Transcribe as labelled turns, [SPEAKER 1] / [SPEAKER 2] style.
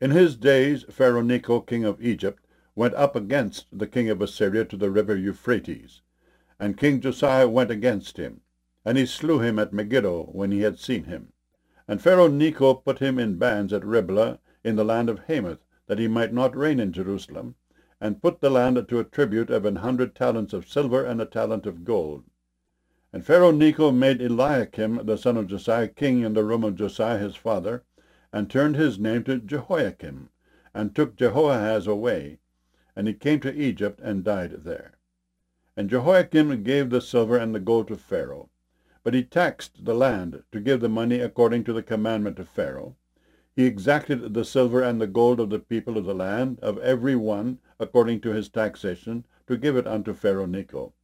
[SPEAKER 1] In his days Pharaoh Necho, king of Egypt, went up against the king of Assyria to the river Euphrates. And King Josiah went against him, and he slew him at Megiddo when he had seen him. And Pharaoh Necho put him in bands at Riblah in the land of Hamath, that he might not reign in Jerusalem, and put the land to a tribute of 100 talents of silver and a talent of gold. And Pharaoh Necho made Eliakim the son of Josiah king in the room of Josiah his father, and turned his name to Jehoiakim, and took Jehoahaz away, and he came to Egypt and died there. And Jehoiakim gave the silver and the gold to Pharaoh, but he taxed the land to give the money according to the commandment of Pharaoh. He exacted the silver and the gold of the people of the land, of every one, according to his taxation, to give it unto Pharaoh Necho.